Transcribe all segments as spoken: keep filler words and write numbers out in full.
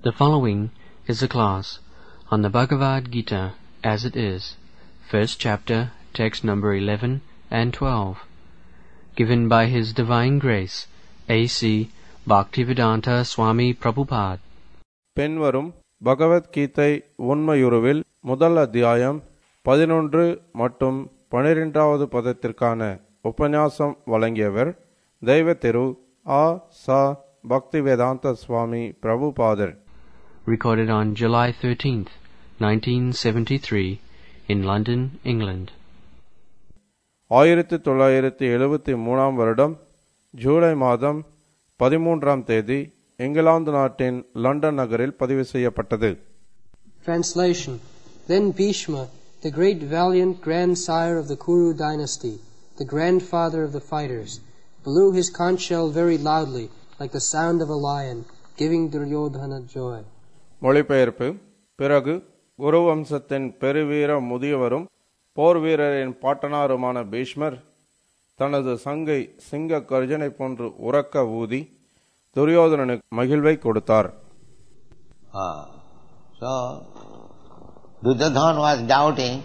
The following is a class on the Bhagavad Gita as it is, first chapter, text number eleven and twelve, given by His Divine Grace, A C Bhaktivedanta Swami Prabhupada. பின்வரும் பகவத் கீதை உண்மையுருவில் முதல் அத்தியாயம் பதினொன்று மற்றும் பனிரெண்டாவது பதத்திற்கான உபன்யாசம் வழங்கியவர் தெய்வ திரு ஆ சா பக்திவேதாந்த சுவாமி பிரபுபாதர். Recorded on July thirteenth, nineteen seventy-three, in London, England. ஆயிரத்தி தொள்ளாயிரத்தி எழுபத்தி மூணாம் வருடம் ஜூலை மாதம் பதிமூன்றாம் தேதி இங்கிலாந்து நாட்டின் லண்டன் நகரில் பதிவு செய்யப்பட்டது. Translation. Then Bhishma, the great valiant grandsire of the Kuru dynasty, the grandfather of the fighters, blew his conch shell very loudly, like the sound of a lion, giving Duryodhana joy. மொழிபெயர்ப்பு. பிறகு குரு வம்சத்தின் பெருவீர முதியவரும் போர் வீரரின் பாட்டனாருமான பீஷ்மர் தனது சங்கை சிங்க கர்ஜனை போன்று உரக்க ஊதி துரியோதனனுக்கு மகிழ்வை கொடுத்தார். Ah, so Duryodhana was doubting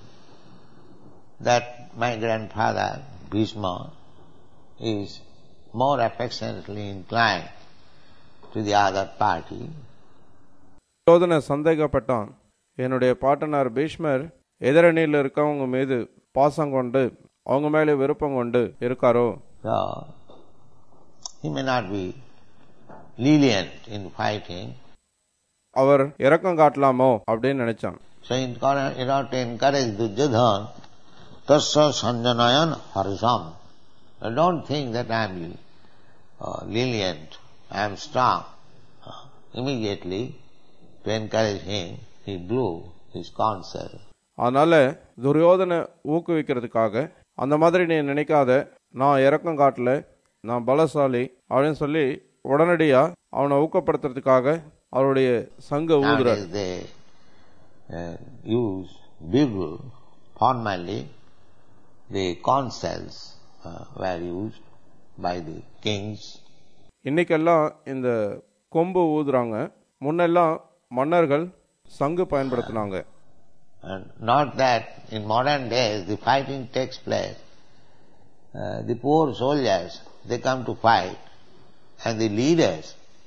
that my grandfather Bhishma is more affectionately inclined to the other party. Duryodhana சந்தேகப்பட்டான், என்னுடைய பாட்டனார் பீஷ்மர் எதிரணியில் இருக்கவங்க மீது பாசம் கொண்டு அவங்க மேலே விருப்பம் கொண்டு இருக்காரோ. So he may not be lenient in fighting. அவர் இரக்கம் காட்டலாமோ அப்படின்னு நினைச்சான். So in order to encourage Duryodhana, tasya sanjanayan harsam. I don't think that I am uh, lenient, I am strong. Uh, immediately, to encourage him, he blew his conch shell. அதனால துரியோதனை ஊக்குவிக்கிறதுக்காக, அந்த மாதிரி நீ நினைக்காத, நான் இரக்கம் காட்டல, நான் பலசாலி அப்படின்னு சொல்லி உடனடியா அவனை ஊக்கப்படுத்துறதுக்காக அவருடைய சங்க ஊதுற. They uh, use bugle formally. The conch shells uh, were used by the kings. இன்னைக்கெல்லாம் இந்த கொம்பு ஊதுறாங்க. முன்னெல்லாம் மன்னர்கள் சங்கு பயன்படுத்தினாங்க. And not that in modern days the fighting takes place. Uh, the poor soldiers, they come to fight, and the leaders,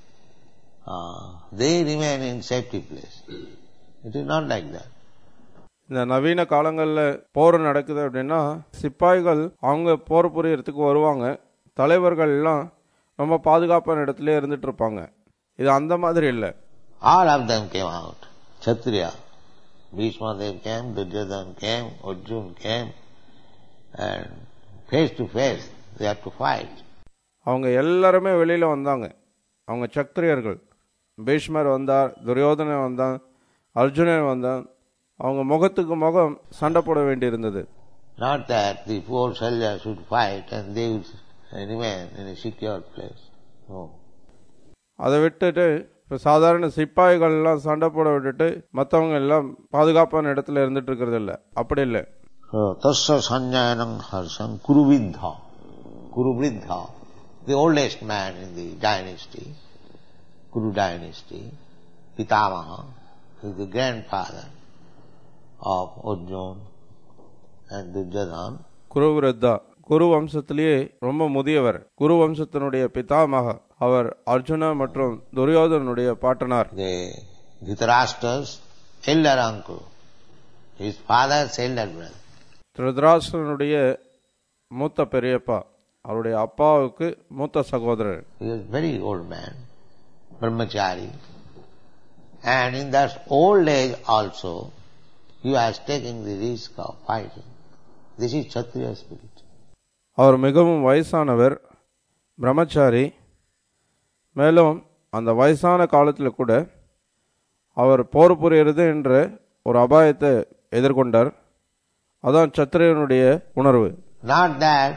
uh, they remain in safety place. It is not like that. இந்த நவீன காலங்களில் போர் நடக்குது அப்படின்னா சிப்பாய்கள் அவங்க போர் புரியறதுக்கு வருவாங்க, தலைவர்கள் எல்லாம் ரொம்ப பாதுகாப்பான இடத்துல இருந்துட்டு இருப்பாங்க. இது அந்த மாதிரி இல்லை. All of them came out. Kshatriya, Bhishma Dev came, Duryodhana came, Arjuna came, and face to face they had to fight. அவங்க எல்லாருமே வெளியில வந்தாங்க. அவங்க சத்திரியர்கள். பீஷ்மர் வந்தார், துரியோதனன் வந்தான், அர்ஜுனன் வந்தான். அவங்க முகத்துக்கு முகம் சண்டை போட வேண்டி இருந்தது. Not that the poor soldiers should fight and they would remain in a secure place. No. அதை விட்டுட்டு இப்போ சாதாரண சிப்பாய்கள் எல்லாம் சண்டை போட விட்டுட்டு மற்றவங்க எல்லாம் பாதுகாப்பான இடத்துல இருந்துட்டு இருக்கிறது இல்லை. அப்படி இல்லை. Tasya sanjayanam harsam Kuruvidha. Kuruvidha, the oldest man in the dynasty, Kuru dynasty, Pitamaha, is the grandfather of Arjuna and Duryodhana. குருவிரத்தா, குரு வம்சத்திலேயே ரொம்ப முதியவர். குரு வம்சத்தினுடைய பிதாமக அவர் அர்ஜுனா மற்றும் துரியோதனுடைய பாட்டனார். The Dhritarashtra's elder uncle, his father's elder brother. திருதராஷ்டிரனுடைய மூத்த பெரியப்பா, அவருடைய அப்பாவுக்கு மூத்த சகோதரர். He was very old man, brahmachari, and in that old age also he was taking the risk of fighting. This is Kshatriya spirit. அவர் மிகவும் வயசானவர், பிரம்மச்சாரி. மேலும் அந்த வயசான காலத்தில் கூட அவர் போர் புரிகிறது என்ற ஒரு அபாயத்தை எதிர்கொண்டார். அதான் சத்திரியனுடைய உணர்வு. Not that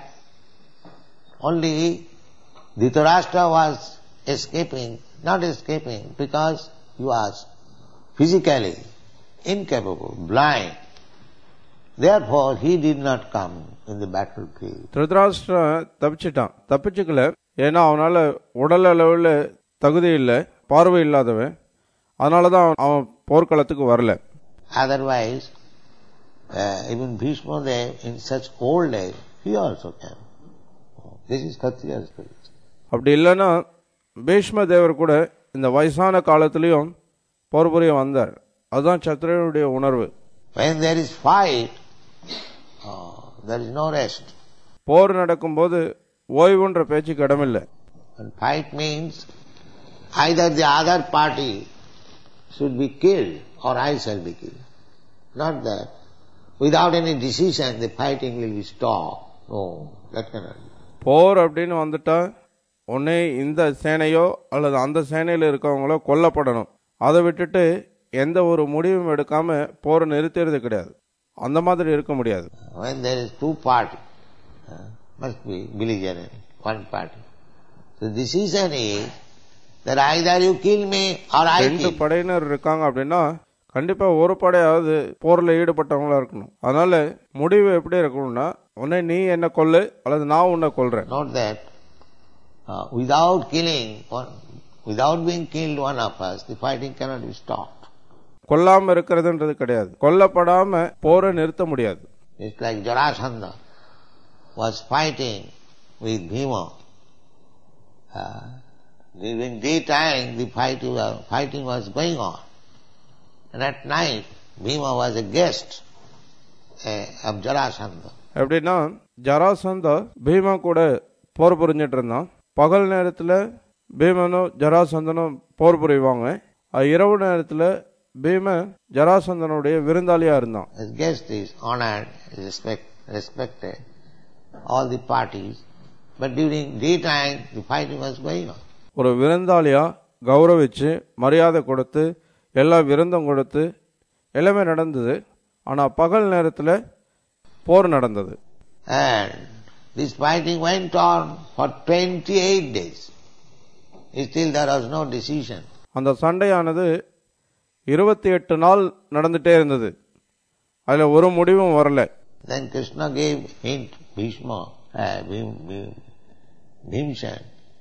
only Dhritarashtra was escaping, not escaping because he was physically incapable, blind. Therefore he did not come in the battlefield. Dhritarashtra தப்பிச்சிட்டான். தப்பிச்சுக்கல, ஏன்னா அவனால உடல் அளவில் தகுதி இல்லை, பார்வை இல்லாதவன். அதனால தான் அவன் போர்க்களத்துக்கு வரல. Otherwise, uh, even Bhishma Dev in such old age, he also came. This is Kshatriya spirit. அப்படி இல்லைன்னா பீஷ்ம தேவர் கூட இந்த வயசான காலத்திலையும் போர் புரிய வந்தார். அதுதான் சத்திரியனுடைய உணர்வு. When there is fight, uh, there is no rest. போர் நடக்கும்போது ஓய்வுன்ற பேச்சுக்கு இடமில்லை. And fight means either the other party should be killed or I shall be killed. Not that without any decision the fighting will be stopped. No, that cannot be. போர் அப்படின்னு வந்துட்டா ஒன்னே இந்த சேனையோ அல்லது அந்த சேனையில் இருக்கவங்களோ கொல்லப்படணும். அதை விட்டுட்டு எந்த ஒரு முடிவும் எடுக்காம போரை நிறுத்துறது கிடையாது. அந்த மாதிரி இருக்க முடியாது. When there is two parties, uh, must be belligerent, one party. So the decision is that either you kill me or I kill. ரெண்டு படையினர் இருக்காங்க அப்படின்னா கண்டிப்பா ஒரு படையாவது போர்ல ஈடுபட்டவங்களா இருக்கணும். அதனால முடிவு எப்படி இருக்கணும்னா உன்னை நீ என்ன கொல்லு அல்லது நான் உன்னை கொல்றேன். Not that uh, without killing one, without being killed one of us, the fighting cannot be stopped. கொல்லாம இருக்கிறதுன்றது கிடையாது. கொல்லப்படாம போரை நிறுத்த முடியாது. It's like Jarasandha was fighting with Bhima. Uh, during daytime the fighting was, fighting was going on. And at night Bhima was a guest uh, of Jarasandha. எப்படின்னா ஜராசந்தா பீமா கூட போர் புரிஞ்சிட்டு இருந்தான். பகல் நேரத்தில் பீமனும் ஜராசந்தனும் போர் புரிவாங்க. இரவு நேரத்தில் பீமன் ஜராசந்தனுடைய விருந்தாளியா இருந்தான். His guest is honored, respect, respected, all the parties. But during daytime the fighting was going on. ஒரு விருந்தாளியா கௌரவிச்சு மரியாதை கொடுத்து எல்லா விருந்தும் கொடுத்து எல்லாமே நடந்தது. ஆனா பகல் நேரத்தில் போர் நடந்தது. And this fighting went on for twenty-eight days. Still there was no decision. அந்த சண்டையானது இருபத்தி எட்டு நாள் நடந்துட்டே இருந்தது. அதுல ஒரு முடிவும் வரல. Then Krishna gave hint, Bhishma, uh, Bhimsen,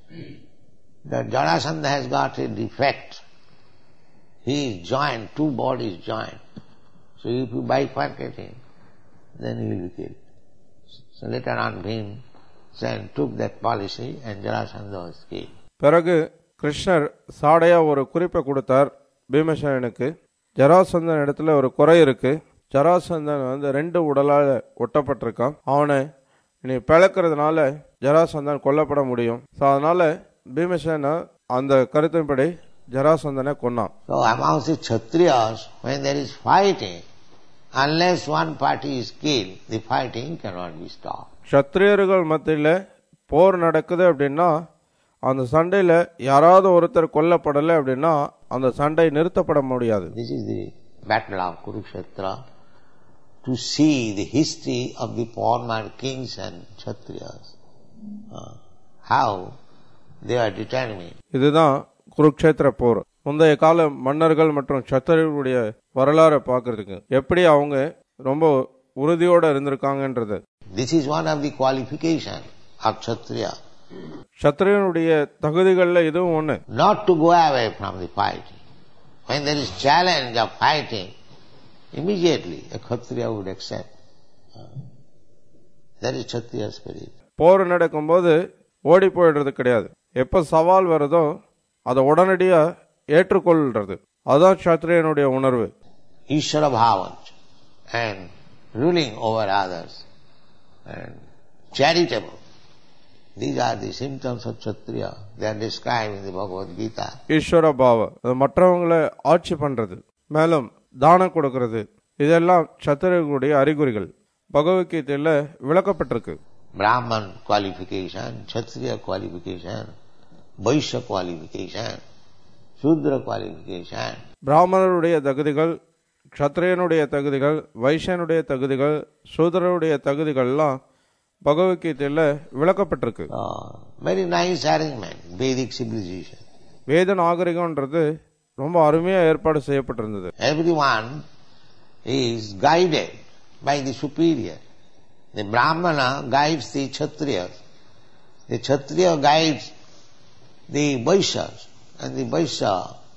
that Jarasandha has got a defect. He is joined, two bodies joined. So if you bifurcate him, then he will be killed. So later on Bhimsen took that policy and Jarasandha was killed. பிறகு கிருஷ்ணர் சாடையா ஒரு குறிப்பை கொடுத்தார் பீமசேனனுக்கு. ஜராசந்தன் இடத்துல ஒரு குறை இருக்கு. ஜராசந்தன் வந்து ரெண்டு உடலால ஒட்டப்பட்டிருக்கான். அவனை நீ பிளக்கிறதுனால ஜராசந்தன் கொல்லப்பட முடியும். அதனால பீமசேன அந்த கருத்தின்படி ஜராசந்தனை கொன்னான். So amongst the Kshatriyas, when there is fighting, unless one party is killed, the fighting cannot be stopped. க்ஷத்ரியர்கள் மத்தியில போர் நடக்குது அப்படின்னா அந்த சண்டையில யாராவது ஒருத்தர் கொல்லப்படலை அப்படின்னா அந்த சண்டை நிறுத்தப்பட முடியாது. This is the battle of Kurukshetra. To see the history of the former kings and Kshatriyas, uh, how they are determined. இதுதான் குருக்ஷேத்திர போர். முந்தைய கால மன்னர்கள் மற்றும் க்ஷத்ரியர்களுடைய வரலாறை பார்க்கறதுக்கு எப்படி அவங்க ரொம்ப உறுதியோட இருந்திருக்காங்கன்றது. This is one of the qualification of Kshatriya. க்ஷத்ரியனுடைய தகுதிகள்ல இதுவும் ஒண்ணு. Not to go away from the fighting. When there is challenge of fighting, immediately a Kshatriya would accept. That is Kshatriya spirit. போர் நடக்கும்போது ஓடி போயிடுறது கிடையாது. எப்ப சவால் வருதோ அதை உடனடியா ஏற்றுக்கொள்றது. அதுதான் க்ஷத்ரியனுடைய உணர்வு. Ishvara bhavanch and ruling over others and charitable. These are the symptoms of Kshatriya. They are described in the Bhagavad Gita. ஈஸ்வர பாவ, மற்றவங்களை ஆட்சி பண்றது, மேலும் தானம் கொடுக்கிறது, இதெல்லாம் க்ஷத்ரியர்களுடைய அறிகுறிகள் பகவத்கீதையில விளக்கப்பட்டிருக்கு. Brahman qualification, Kshatriya qualification, Vaishya qualification, Shudra qualification. பிராமணருடைய தகுதிகள், க்ஷத்ரியனுடைய தகுதிகள், வைஷ்யனுடைய தகுதிகள், சூத்ரனுடைய தகுதிகள்லாம் பகவத்கீதையில விளக்கப்பட்டிருக்கு. Very nice arrangement, Vedic civilization. வேத நாகரிகம்ன்றது ரொம்ப அருமையா ஏற்பாடு செய்யப்பட்டிருந்தது. Everyone is guided by the superior. The Brahmana guides the Kshatriyas. The Kshatriya guides the Vaishyas. And the Vaishya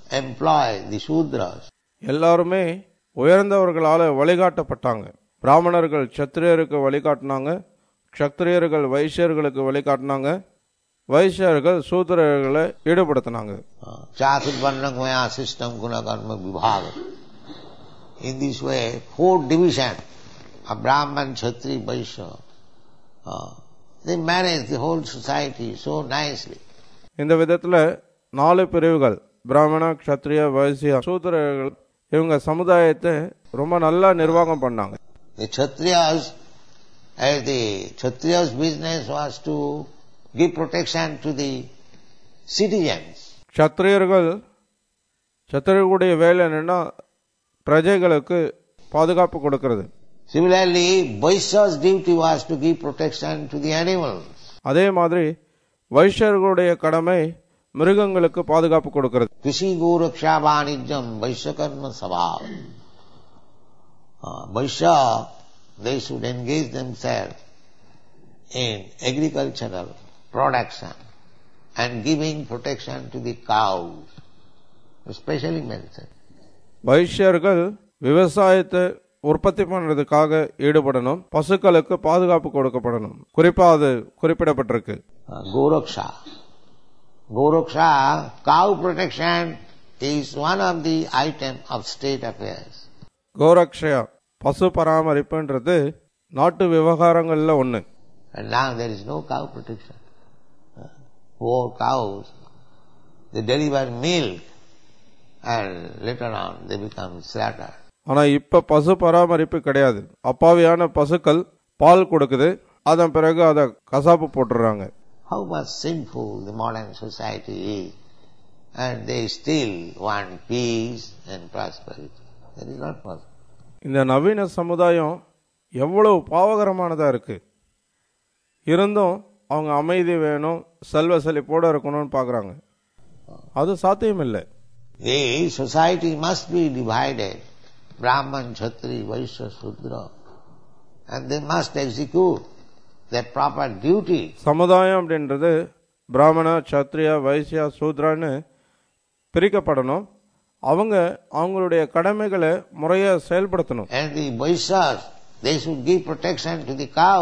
employ the Shudras. எல்லாருமே உயர்ந்தவர்களால வழிகாட்டப்பட்டாங்க. பிராமணர்கள் சத்திரியருக்கு வழிகாட்டினாங்க, சத்திரியர்கள் வைசியர்களுக்கு வழிகாட்டினாங்க, வைசியர்கள் சூத்திரர்களை ஈடுபடுத்தினாங்க. சாதுர்வர்ணமயா system guna karma vibhaga. In this way, four divisions of Brahman, Kshatriya, Vaishya, uh, they manage the whole society so nicely. இந்த விதத்துல நாலு பிரிவுகள், பிராமண, க்ஷத்ரிய, வைசிய, சூத்திரர்கள், இவங்க சமுதாயத்தை ரொம்ப நல்லா நிர்வாகம் பண்ணாங்க. The Kshatriyas, as the Kshatriyas' business was to give protection to the citizens. க்ஷத்ரியர்கள் க்ஷத்ரியர்களுடைய வேலை என்னன்னா பிரஜைகளுக்கு பாதுகாப்பு கொடுக்கிறது. Similarly, Vaishya's duty was to give protection to the animals. அதே மாதிரி வைஷ்யர்களுடைய கடமை மிருகங்களுக்கு பாதுகாப்பு கொடுக்கிறது. Krishi goraksha vanijam Vaishya karma sabhav. Vaishya, they should engage themselves in agricultural production and giving protection to the cows, especially mentioned. வைஷ்யர்கள் விவசாயத்தை உற்பத்தி பண்றதுக்காக ஈடுபடணும், பசுக்களுக்கு பாதுகாப்பு கொடுக்கப்படணும். குறிப்பா அது குறிப்பிடப்பட்டிருக்கு. Goraksha. Goraksha, cow protection is one of the items of state affairs. கோரக்ஷயா, பசு பராமரிப்புன்றது நாட்டு விவகாரங்கள்ல ஒண்ணு. And now there is no cow protection. Poor cows, they deliver milk and later on they become slaughtered. ஆனா இப்ப பசு பராமரிப்பு கிடையாது. அப்பாவியான பசுக்கள் பால் கொடுக்குது, அதன் பிறகு அதை கசாப்பு போட்டுறாங்க. How much sinful the modern society is, and they still want peace and prosperity. That is not possible. இந்த நவீன சமுதாயம் எவ்வளவு பாவகரமானதா இருக்கு. இருந்தும் அவங்க அமைதி வேணும், செல்வ செழிப்போட இருக்கணும்னு பாக்குறாங்க. அது சாத்தியம் இல்லை. The society must be divided. Brahman, Kshatriya, Vaishya, Shudra, and they must execute their proper duty. சமுதாயம் அப்படின்றது பிராமண, சத்திரிய, வைசியா, சூத்ரான்னு பிரிக்கப்படணும். அவங்க அவங்களுடைய கடமைகளை முறையா செயல்படுத்தணும். And the Vaishyas, they should give protection to the cow,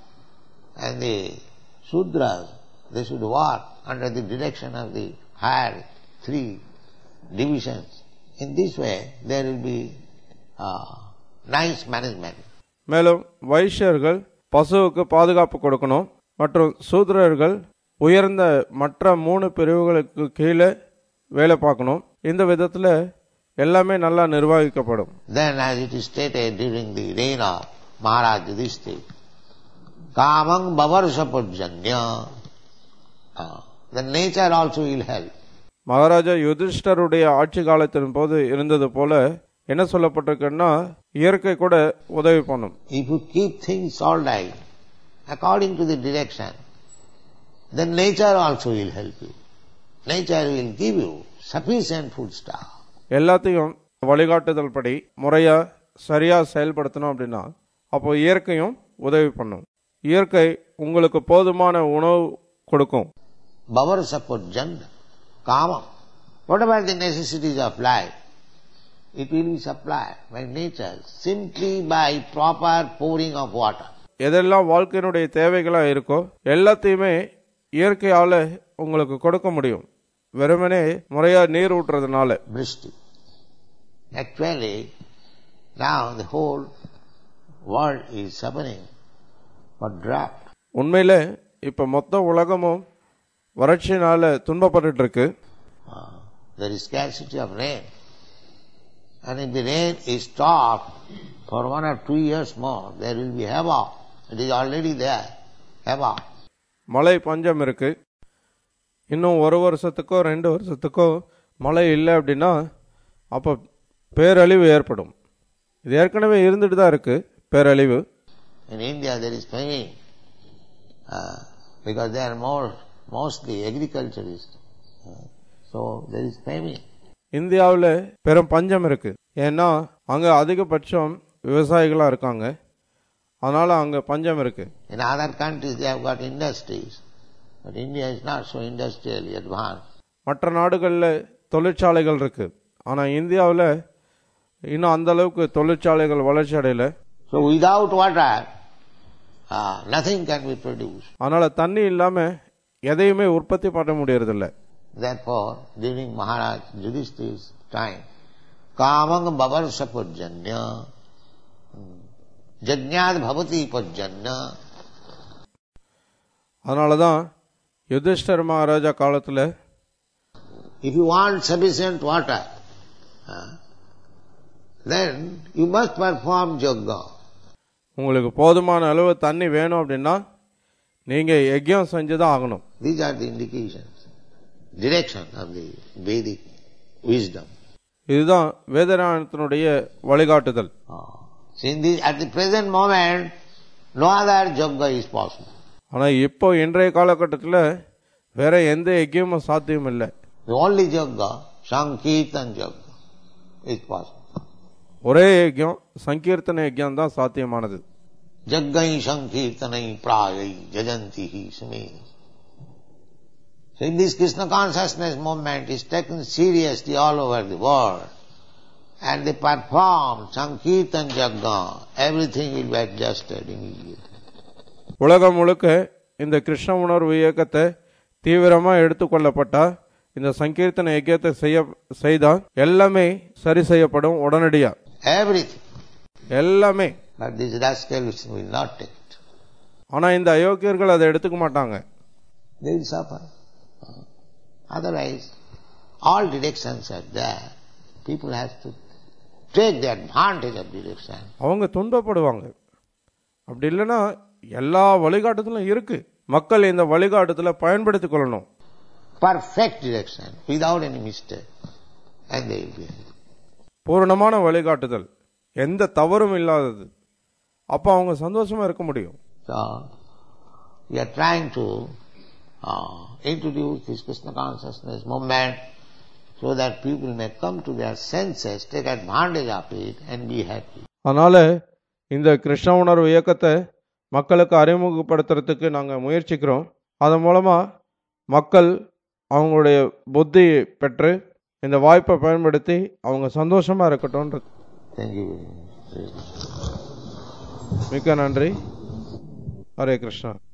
and the Shudras, they should work under the direction of the higher three divisions. In this way, there will be uh, nice management. மேலும் வைஷ்யர்கள் பசுவுக்கு பாதுகாப்பு கொடுக்கணும் மற்றும் சூத்ரர்கள் உயர்ந்த மற்ற மூணு பிரிவுகளுக்கு கீழே வேலை பார்க்கணும். இந்த விதத்துல எல்லாமே நல்லா நிர்வகிக்கப்படும். Then, as it is stated during the reign of Maharaj Yudhishthira, Kamang Bavarsha Pujanya, the nature also will help. Maharaja யுதிஷ்டருடைய ஆட்சி காலத்தின் போது இருந்தது போல என்ன சொல்லப்பட்டிருக்குன்னா இயற்கை கூட உதவி பண்ணும். If you keep things all right according to the direction, then nature also will help you. Nature will give you sufficient food stuff. எல்லாத்தையும் வழிகாட்டுதல் படி முறையா சரியா செயல்படுத்தணும் அப்படின்னா அப்போ இயற்கையும் உதவி பண்ணும். இயற்கை உங்களுக்கு போதுமான உணவு கொடுக்கும். Bavarsha Pujanya, Kama, whatever the necessities of life, it will be supplied by nature simply by proper pouring of water. எதெல்லாம் வாழ்க்கையினுடைய தேவைகளா இருக்கோ எல்லாத்தையுமே இயற்கையால உங்களுக்கு கொடுக்க முடியும், வெறுமனே முறையா நீர் ஊற்றுறதுனால. Vrishti. Actually, now the whole world is suffering for drought. உண்மையில இப்ப மொத்த உலகமும் வறட்சினால துன்பப்பட்டு இருக்கு. Uh, there is scarcity of rain. And if the rain is stopped for one or two years more, there will be havoc. It is already there. Havoc. மழை பஞ்சம் இருக்கு. இன்னும் ஒரு வருஷத்துக்கோ ரெண்டு வருஷத்துக்கோ மழை இல்லை அப்படின்னா அப்ப பேரழிவு ஏற்படும். இது ஏற்கனவே இருந்துட்டு தான் இருக்கு பேரழிவு. In India there is famine uh, because they are more mostly agriculturists. Uh, so there is famine. இந்தியாவில் பெரும் பஞ்சம் இருக்கு. ஏன்னா அங்க அதிகபட்சம் விவசாயிகளா இருக்காங்க, அதனால அங்க பஞ்சம் இருக்கு. In other countries they have got industries, but India is not so industrially advanced. மற்ற நாடுகளில் தொழிற்சாலைகள் இருக்கு. ஆனால் இந்தியாவில் இன்னும் அந்த அளவுக்கு தொழிற்சாலைகள் வளர்ச்சி அடையல. So without water, uh, nothing can be produced. அதனால தண்ணி இல்லாம எதையுமே உற்பத்தி பண்ண முடியறதில்லை. Therefore, during Maharaj Yudhishthir's time, Kamang Bavarsa Pujjanya, Jajñād Bhavati Pujjanya. அதனாலதான் யுதிஷ்டர் மகாராஜா காலத்துல if you want sufficient water, uh, then you must perform yoga. உங்களுக்கு போதுமான அளவு தண்ணி வேணும் அப்படின்னா நீங்க யஜ்ஞம் செஞ்சுதான் ஆகணும். These are the indications, direction of the Vedic wisdom. இதுதான் வேதராயணத்தினுடைய வழிகாட்டுதல். So in this, at the present moment, no other yoga is possible. ஆனா இப்போ இன்றைய காலகட்டத்தில் வேற எந்த யஜ்ஞமும் சாத்தியம் இல்லை. The only yoga, Sankirtan yoga, is possible. ஒரே யஜ்ஞம் சங்கீர்த்தன யஜ்ஞம் தான் சாத்தியமானது. Jaggai Sankirtanai Prayai Jajantihi Sumi. So in this Krishna consciousness movement is taken seriously all over the world, and they perform Sankirtan Yagga, everything will be adjusted immediately. உலகம் முழுக்க இந்த கிருஷ்ண உணர்வு இயக்கத்தை தீவிரமா எடுத்துக்கொள்ளப்பட்டா, இந்த சங்கீர்த்தன யஜ்ஞத்தை செய்ய செய்தால் எல்லாமே சரி செய்யப்படும் உடனடியா. Everything. எல்லாமே. But these rascals will not take it. ஆனா இந்த அயோக்கியர்கள் அதை எடுத்துக்க மாட்டாங்க. They will suffer. Otherwise, all directions are there. People have to take the advantage of direction. அவங்க துன்பப்படுவாங்க. அப்படி இல்லைன்னா எல்லா வழிகாட்டுதலும் இருக்கு. மக்கள் இந்த வழிகாட்டுதலை பயன்படுத்திக் கொள்ளணும். Perfect direction, without any mistake. And they will be. பூரணமான வழிகாட்டுதல், எந்த தவறும் இல்லாதது. அப்ப அவங்க சந்தோஷமா இருக்க முடியும். So, we are trying to uh, introduce this Krishna consciousness movement so that people may come to their senses, take advantage of it and be happy. அதனால இந்த கிருஷ்ண உணர்வு இயக்கத்தை மக்களுக்கு அறிமுகப்படுத்துறதுக்கு நாங்கள் முயற்சிக்கிறோம். அதன் மூலமா மக்கள் அவங்களுடைய புத்தி பெற்று இந்த வாய்ப்பை பயன்படுத்தி அவங்க சந்தோஷமா இருக்கட்டும். மிக்க நன்றி. ஹரே கிருஷ்ணா.